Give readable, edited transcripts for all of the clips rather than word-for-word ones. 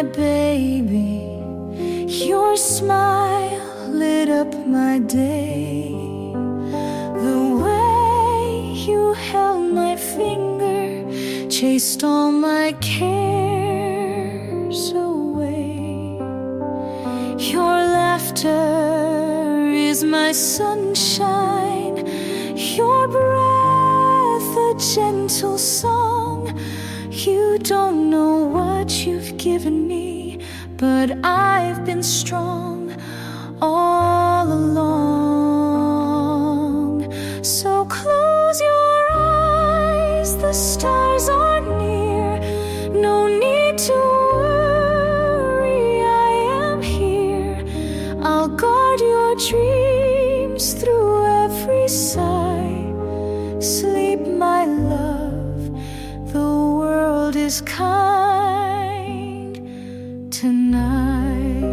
baby. Your smile lit up my day. The way you held my finger chased all my cares away. Your laughter is my sunshine, your breath a gentle song. You don't know what you've given me, but I've been strong all along. So close your eyes, the stars are near. No need to worry, I am here. I'll guard your dreams through every sigh. Sleep, my love, the world is kind tonight.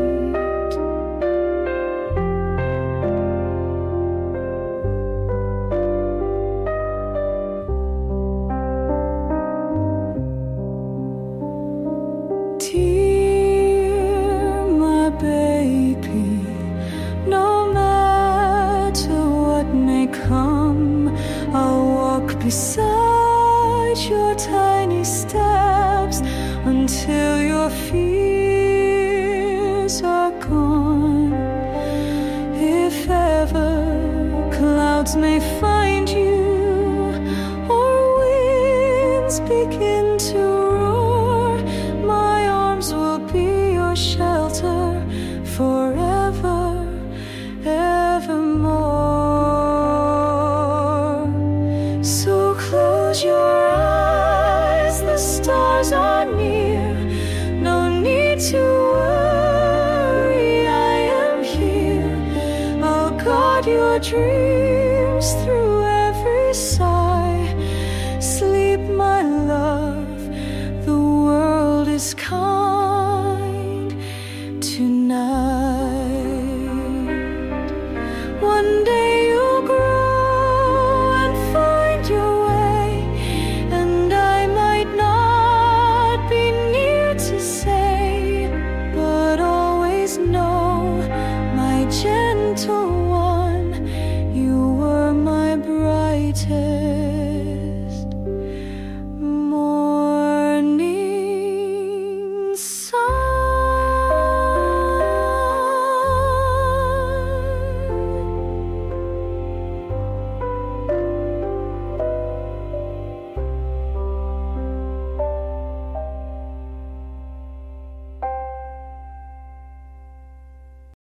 Dear my baby, no matter what may come, I'll walk beside your tiny steps until your fears are gone. If ever clouds may find you or winds begin to roar, my arms will be your shelter forever, evermore. So close your eyes, the stars are near. No need to worry, I am here. I'll guard your dreams through